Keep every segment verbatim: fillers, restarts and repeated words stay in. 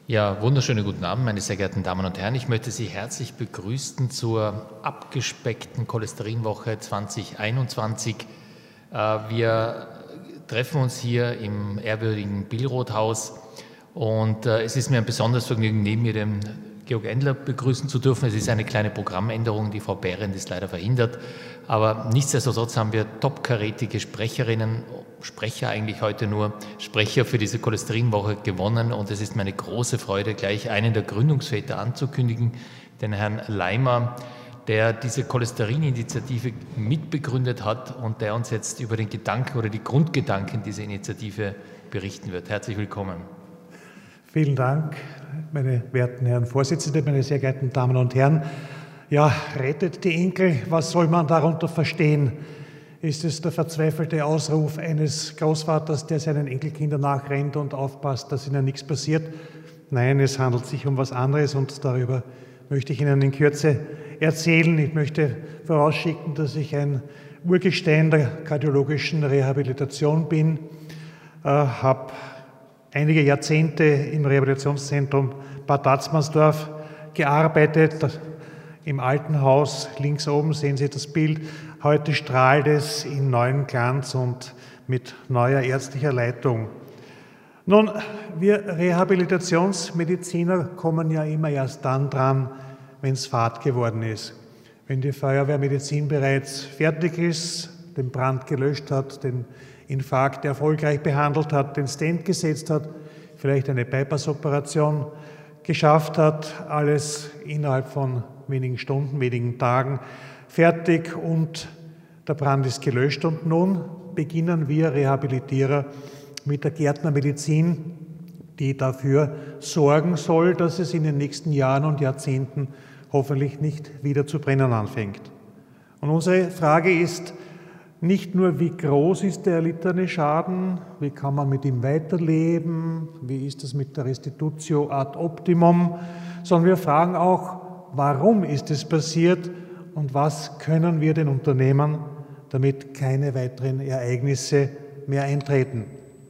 Ja, wunderschönen guten Abend, meine sehr geehrten Damen und Herren. Ich möchte Sie herzlich begrüßen zur abgespeckten Cholesterinwoche zwanzig einundzwanzig. Wir treffen uns hier im ehrwürdigen Billroth-Haus und es ist mir ein besonderes Vergnügen, neben mir den Georg Endler begrüßen zu dürfen. Es ist eine kleine Programmänderung, die Frau Behrendt ist leider verhindert, aber nichtsdestotrotz haben wir topkarätige Sprecherinnen, Sprecher eigentlich heute nur, Sprecher für diese Cholesterinwoche gewonnen und es ist meine große Freude, gleich einen der Gründungsväter anzukündigen, den Herrn Leimer, der diese Cholesterin-Initiative mitbegründet hat und der uns jetzt über den Gedanken oder die Grundgedanken dieser Initiative berichten wird. Herzlich willkommen. Vielen Dank, meine werten Herren Vorsitzende, meine sehr geehrten Damen und Herren. Ja, rettet die Enkel, was soll man darunter verstehen? Ist es der verzweifelte Ausruf eines Großvaters, der seinen Enkelkindern nachrennt und aufpasst, dass ihnen nichts passiert? Nein, es handelt sich um was anderes und darüber möchte ich Ihnen in Kürze erzählen. Ich möchte vorausschicken, dass ich ein Urgestein der kardiologischen Rehabilitation bin, äh, habe einige Jahrzehnte im Rehabilitationszentrum Bad Tatzmannsdorf gearbeitet. Im alten Haus, links oben sehen Sie das Bild. Heute strahlt es in neuem Glanz und mit neuer ärztlicher Leitung. Nun, wir Rehabilitationsmediziner kommen ja immer erst dann dran, wenn es Fahrt geworden ist. Wenn die Feuerwehrmedizin bereits fertig ist, den Brand gelöscht hat, den Infarkt erfolgreich behandelt hat, den Stent gesetzt hat, vielleicht eine Bypass-Operation geschafft hat, alles innerhalb von wenigen Stunden, wenigen Tagen fertig und der Brand ist gelöscht. Und nun beginnen wir Rehabilitierer mit der Gärtnermedizin, die dafür sorgen soll, dass es in den nächsten Jahren und Jahrzehnten hoffentlich nicht wieder zu brennen anfängt. Und unsere Frage ist nicht nur, wie groß ist der erlittene Schaden, wie kann man mit ihm weiterleben, wie ist es mit der Restitutio ad optimum, sondern wir fragen auch, warum ist es passiert und was können wir denn unternehmen, damit keine weiteren Ereignisse mehr eintreten.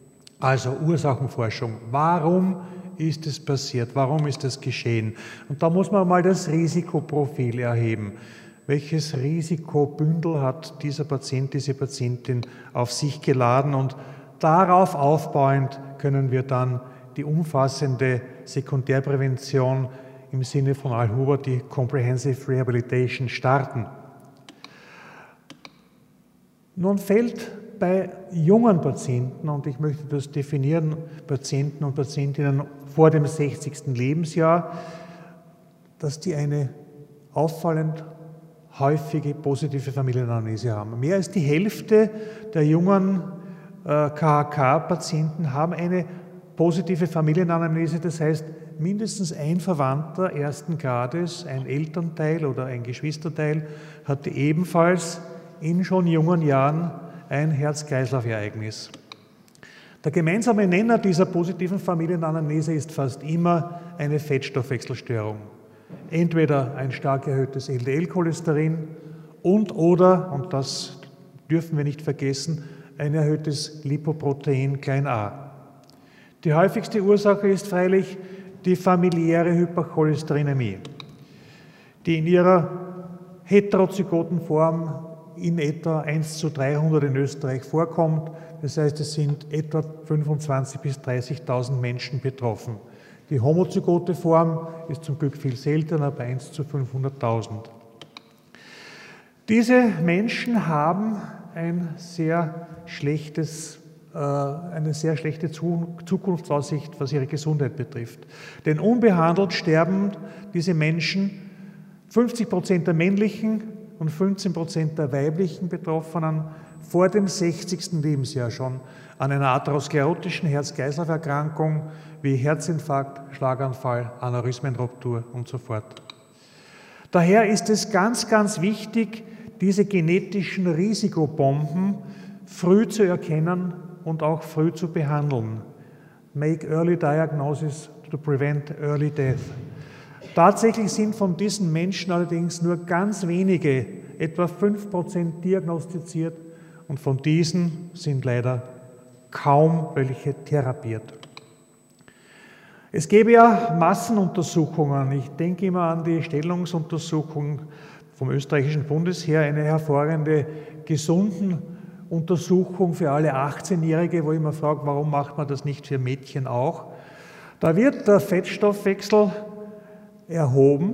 Also Ursachenforschung. Warum ist es passiert? Warum ist es geschehen? Und da muss man mal das Risikoprofil erheben. Welches Risikobündel hat dieser Patient, diese Patientin auf sich geladen? Und darauf aufbauend können wir dann die umfassende Sekundärprävention im Sinne von Al Huber, die Comprehensive Rehabilitation, starten. Nun fällt bei jungen Patienten, und ich möchte das definieren, Patienten und Patientinnen vor dem sechzigsten Lebensjahr, dass die eine auffallend häufige positive Familienanamnese haben. Mehr als die Hälfte der jungen äh, K H K-Patienten haben eine positive Familienanamnese, das heißt, mindestens ein Verwandter ersten Grades, ein Elternteil oder ein Geschwisterteil, hatte ebenfalls in schon jungen Jahren ein Herz-Kreislauf-Ereignis. Der gemeinsame Nenner dieser positiven Familienanamnese ist fast immer eine Fettstoffwechselstörung. Entweder ein stark erhöhtes L D L-Cholesterin und oder, und das dürfen wir nicht vergessen, ein erhöhtes Lipoprotein klein a. Die häufigste Ursache ist freilich die familiäre Hypercholesterinämie, die in ihrer heterozygoten Form in etwa eins zu dreihundert in Österreich vorkommt. Das heißt, es sind etwa fünfundzwanzigtausend bis dreißigtausend Menschen betroffen. Die homozygote Form ist zum Glück viel seltener, bei eins zu fünfhunderttausend. Diese Menschen haben ein sehr schlechtes, äh, eine sehr schlechte Zukunftsaussicht, was ihre Gesundheit betrifft. Denn unbehandelt sterben diese Menschen, fünfzig Prozent der männlichen und fünfzehn Prozent der weiblichen Betroffenen, vor dem sechzigsten Lebensjahr schon an einer atherosklerotischen Herz-Kreislauf-Erkrankung wie Herzinfarkt, Schlaganfall, Aneurysmenruptur und so fort. Daher ist es ganz, ganz wichtig, diese genetischen Risikobomben früh zu erkennen und auch früh zu behandeln. Make early diagnosis to prevent early death. Tatsächlich sind von diesen Menschen allerdings nur ganz wenige, etwa fünf Prozent, diagnostiziert und von diesen sind leider kaum welche therapiert. Es gäbe ja Massenuntersuchungen. Ich denke immer an die Stellungsuntersuchung vom österreichischen Bundesheer, eine hervorragende Gesundenuntersuchung für alle achtzehnjährige, wo ich mir frage, warum macht man das nicht für Mädchen auch? Da wird der Fettstoffwechsel erhoben,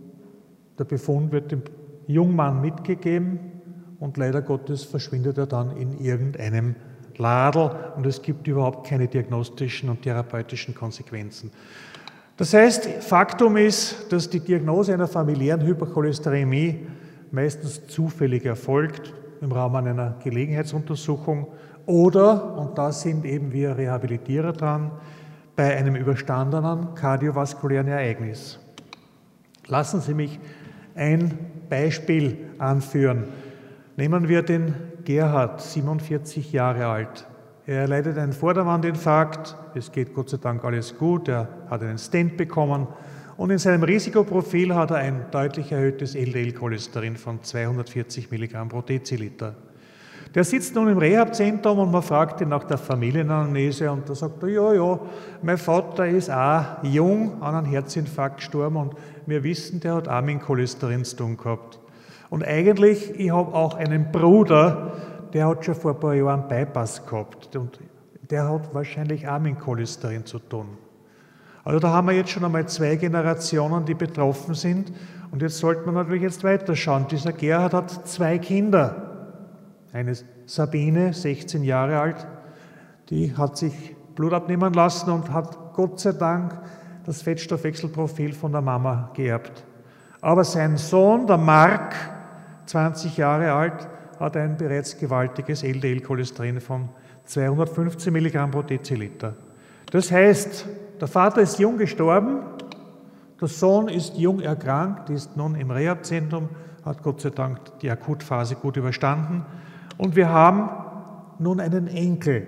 der Befund wird dem Jungmann mitgegeben und leider Gottes verschwindet er dann in irgendeinem Ladl und es gibt überhaupt keine diagnostischen und therapeutischen Konsequenzen. Das heißt, Faktum ist, dass die Diagnose einer familiären Hypercholesterinämie meistens zufällig erfolgt im Rahmen einer Gelegenheitsuntersuchung oder, und da sind eben wir Rehabilitierer dran, bei einem überstandenen kardiovaskulären Ereignis. Lassen Sie mich ein Beispiel anführen. Nehmen wir den Gerhard, siebenundvierzig Jahre alt. Er erleidet einen Vorderwandinfarkt, es geht Gott sei Dank alles gut, er hat einen Stent bekommen und in seinem Risikoprofil hat er ein deutlich erhöhtes L D L-Cholesterin von zweihundertvierzig Milligramm pro Deziliter. Der sitzt nun im Rehabzentrum und man fragt ihn nach der Familienanamnese und da sagt er, ja, ja, mein Vater ist auch jung an einem Herzinfarkt gestorben und wir wissen, der hat auch mit Cholesterin zu tun gehabt. Und eigentlich, ich habe auch einen Bruder, der hat schon vor ein paar Jahren einen Bypass gehabt und der hat wahrscheinlich auch mit Cholesterin zu tun. Also da haben wir jetzt schon einmal zwei Generationen, die betroffen sind und jetzt sollte man natürlich jetzt weiterschauen. Dieser Gerhard hat zwei Kinder. Eine Sabine, sechzehn Jahre alt, die hat sich Blut abnehmen lassen und hat Gott sei Dank das Fettstoffwechselprofil von der Mama geerbt. Aber sein Sohn, der Mark, zwanzig Jahre alt, hat ein bereits gewaltiges L D L-Cholesterin von zweihundertfünfzehn Milligramm pro Deziliter. Das heißt, der Vater ist jung gestorben, der Sohn ist jung erkrankt, ist nun im Rehabzentrum, hat Gott sei Dank die Akutphase gut überstanden und wir haben nun einen Enkel,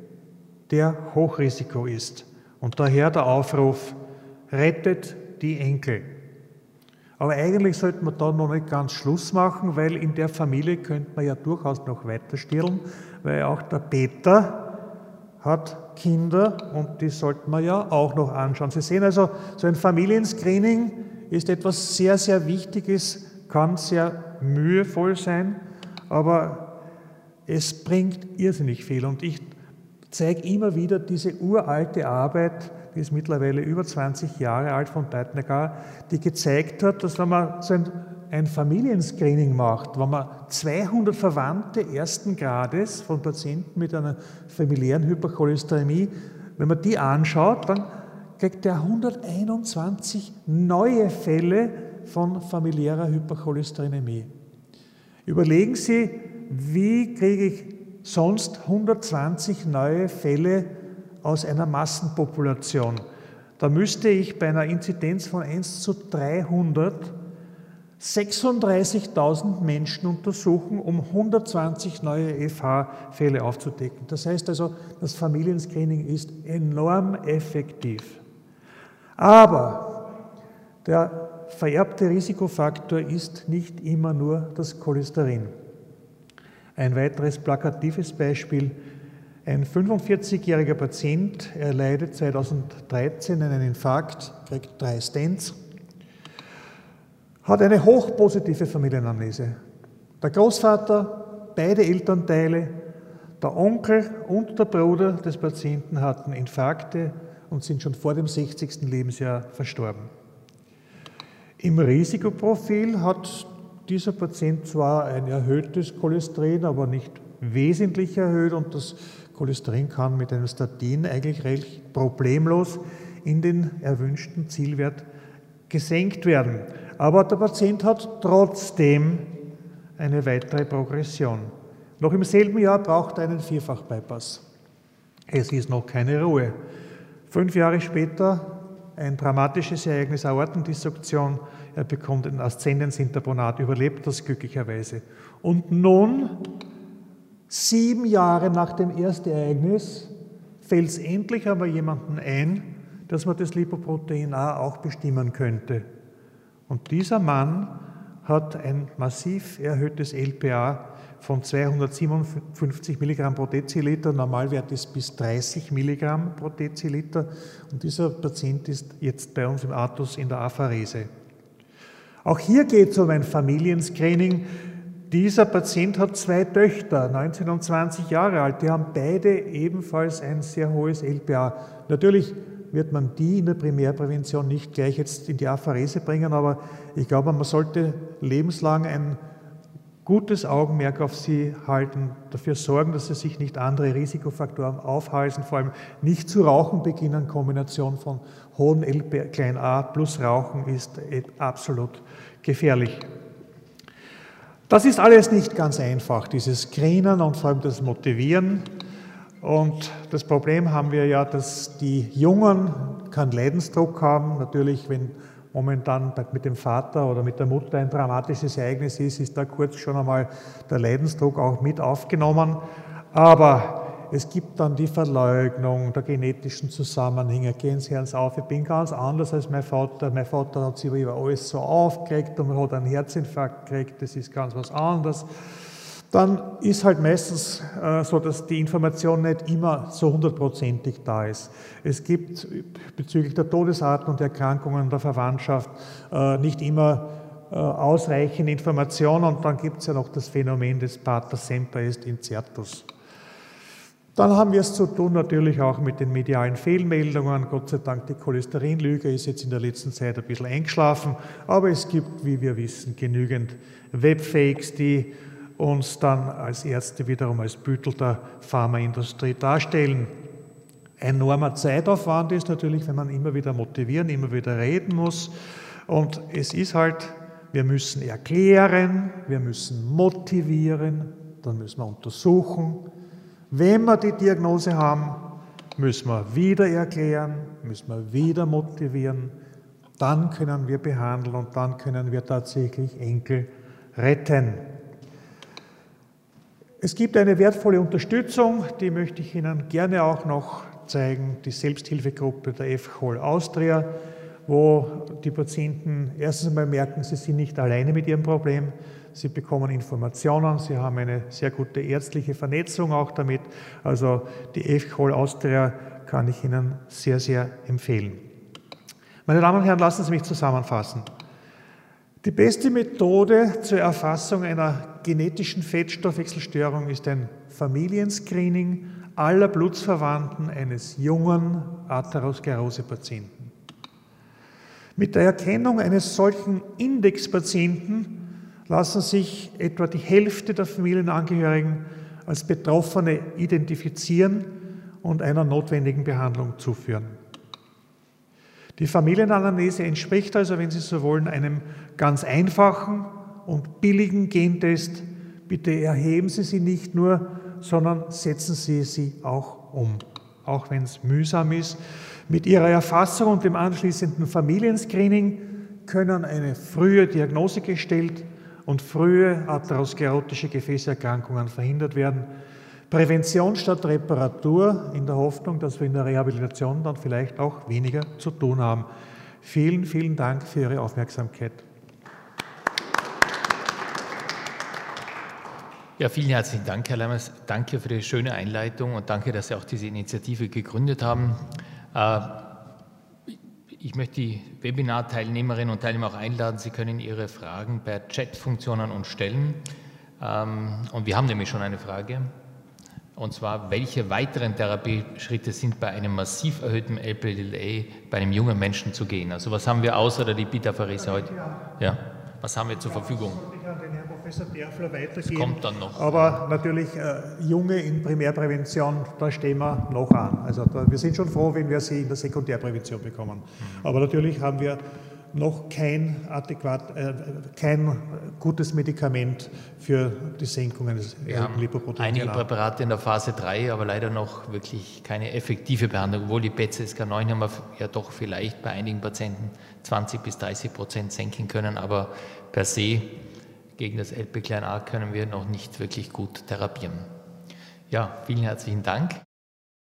der Hochrisiko ist. Und daher der Aufruf, rettet die Enkel. Aber eigentlich sollte man da noch nicht ganz Schluss machen, weil in der Familie könnte man ja durchaus noch weiter stirlen, weil auch der Peter hat Kinder und die sollte man ja auch noch anschauen. Sie sehen also, so ein Familienscreening ist etwas sehr, sehr Wichtiges, kann sehr mühevoll sein, aber es bringt irrsinnig viel. Und ich zeige immer wieder diese uralte Arbeit, die ist mittlerweile über zwanzig Jahre alt von Beitnecker, die gezeigt hat, dass wenn man so ein, ein Familienscreening macht, wenn man zweihundert Verwandte ersten Grades von Patienten mit einer familiären Hypercholesterinämie, wenn man die anschaut, dann kriegt er hunderteinundzwanzig neue Fälle von familiärer Hypercholesterinämie. Überlegen Sie, wie kriege ich sonst hundertzwanzig neue Fälle aus einer Massenpopulation. Da müsste ich bei einer Inzidenz von eins zu dreihundert sechsunddreißigtausend Menschen untersuchen, um hundertzwanzig neue F H-Fälle aufzudecken. Das heißt also, das Familienscreening ist enorm effektiv. Aber der vererbte Risikofaktor ist nicht immer nur das Cholesterin. Ein weiteres plakatives Beispiel: Ein fünfundvierzigjähriger Patient erleidet zweitausenddreizehn einen Infarkt, kriegt drei Stents, hat eine hochpositive Familienanamnese. Der Großvater, beide Elternteile, der Onkel und der Bruder des Patienten hatten Infarkte und sind schon vor dem sechzigsten Lebensjahr verstorben. Im Risikoprofil hat dieser Patient zwar ein erhöhtes Cholesterin, aber nicht wesentlich erhöht und das Cholesterin kann mit einem Statin eigentlich recht problemlos in den erwünschten Zielwert gesenkt werden. Aber der Patient hat trotzdem eine weitere Progression. Noch im selben Jahr braucht er einen Vierfach-Bypass. Es ist noch keine Ruhe. Fünf Jahre später ein dramatisches Ereignis, Aortendissektion. Er bekommt ein Aszendensinterponat, überlebt das glücklicherweise. Und nun, sieben Jahre nach dem ersten Ereignis, fällt es endlich aber jemandem ein, dass man das Lipoprotein A auch bestimmen könnte. Und dieser Mann hat ein massiv erhöhtes L P A von zweihundertsiebenundfünfzig Milligramm pro Deziliter. Normalwert ist bis dreißig Milligramm pro Deziliter. Und dieser Patient ist jetzt bei uns im Artus in der Apharese. Auch hier geht es um ein Familienscreening. Dieser Patient hat zwei Töchter, neunzehn und zwanzig Jahre alt. Die haben beide ebenfalls ein sehr hohes L P A. Natürlich wird man die in der Primärprävention nicht gleich jetzt in die Apharese bringen, aber ich glaube, man sollte lebenslang ein gutes Augenmerk auf sie halten, dafür sorgen, dass sie sich nicht andere Risikofaktoren aufhalsen, vor allem nicht zu rauchen beginnen. Kombination von hohem L P A plus Rauchen ist absolut gefährlich. Das ist alles nicht ganz einfach, dieses Screenen und vor allem das Motivieren. Und das Problem haben wir ja, dass die Jungen keinen Leidensdruck haben. Natürlich, wenn momentan mit dem Vater oder mit der Mutter ein dramatisches Ereignis ist, ist da kurz schon einmal der Leidensdruck auch mit aufgenommen. Aber es gibt dann die Verleugnung der genetischen Zusammenhänge. Gehen Sie ans auf, ich bin ganz anders als mein Vater. Mein Vater hat sich über alles so aufgeregt und hat einen Herzinfarkt gekriegt. Das ist ganz was anderes. Dann ist halt meistens äh, so, dass die Information nicht immer so hundertprozentig da ist. Es gibt bezüglich der Todesarten und Erkrankungen der Verwandtschaft äh, nicht immer äh, ausreichend Informationen und dann gibt es ja noch das Phänomen des Pater semper est incertus. Dann haben wir es zu tun natürlich auch mit den medialen Fehlmeldungen. Gott sei Dank, die Cholesterinlüge ist jetzt in der letzten Zeit ein bisschen eingeschlafen, aber es gibt, wie wir wissen, genügend Webfakes, die uns dann als Ärzte wiederum als Büttel der Pharmaindustrie darstellen. Ein enormer Zeitaufwand ist natürlich, wenn man immer wieder motivieren, immer wieder reden muss. Und es ist halt, wir müssen erklären, wir müssen motivieren, dann müssen wir untersuchen. Wenn wir die Diagnose haben, müssen wir wieder erklären, müssen wir wieder motivieren. Dann können wir behandeln und dann können wir tatsächlich Enkel retten. Es gibt eine wertvolle Unterstützung, die möchte ich Ihnen gerne auch noch zeigen, die Selbsthilfegruppe der F C H O L Austria, wo die Patienten erstens einmal merken, sie sind nicht alleine mit ihrem Problem, sie bekommen Informationen, sie haben eine sehr gute ärztliche Vernetzung auch damit. Also die F C H O L Austria kann ich Ihnen sehr, sehr empfehlen. Meine Damen und Herren, lassen Sie mich zusammenfassen. Die beste Methode zur Erfassung einer genetischen Fettstoffwechselstörung ist ein Familienscreening aller Blutsverwandten eines jungen Atherosklerose-Patienten. Mit der Erkennung eines solchen Indexpatienten lassen sich etwa die Hälfte der Familienangehörigen als Betroffene identifizieren und einer notwendigen Behandlung zuführen. Die Familienanamnese entspricht also, wenn Sie so wollen, einem ganz einfachen und billigen Gentest. Bitte erheben Sie sie nicht nur, sondern setzen Sie sie auch um, auch wenn es mühsam ist. Mit Ihrer Erfassung und dem anschließenden Familienscreening können eine frühe Diagnose gestellt und frühe atherosklerotische Gefäßerkrankungen verhindert werden. Prävention statt Reparatur in der Hoffnung, dass wir in der Rehabilitation dann vielleicht auch weniger zu tun haben. Vielen, vielen Dank für Ihre Aufmerksamkeit. Ja, vielen herzlichen Dank, Herr Lammers. Danke für die schöne Einleitung und danke, dass Sie auch diese Initiative gegründet haben. Ich möchte die Webinar-Teilnehmerinnen und Teilnehmer auch einladen, Sie können Ihre Fragen per Chat-Funktionen uns stellen. Und wir haben nämlich schon eine Frage. Und zwar, welche weiteren Therapieschritte sind bei einem massiv erhöhten L P L A bei einem jungen Menschen zu gehen? Also was haben wir außer der Lipidapherese heute? Ja, was haben wir zur Verfügung? Professor Derfler weitergeben. Das kommt dann noch. Aber natürlich, äh, Junge in Primärprävention, da stehen wir noch an. Also da, wir sind schon froh, wenn wir sie in der Sekundärprävention bekommen. Mhm. Aber natürlich haben wir noch kein adäquat, äh, kein gutes Medikament für die Senkung eines Lipoproteins. Einige Präparate in der Phase drei, aber leider noch wirklich keine effektive Behandlung. Obwohl die P E T C S K neun haben wir ja doch vielleicht bei einigen Patienten zwanzig bis dreißig Prozent senken können, aber per se gegen das L P a können wir noch nicht wirklich gut therapieren. Ja, vielen herzlichen Dank.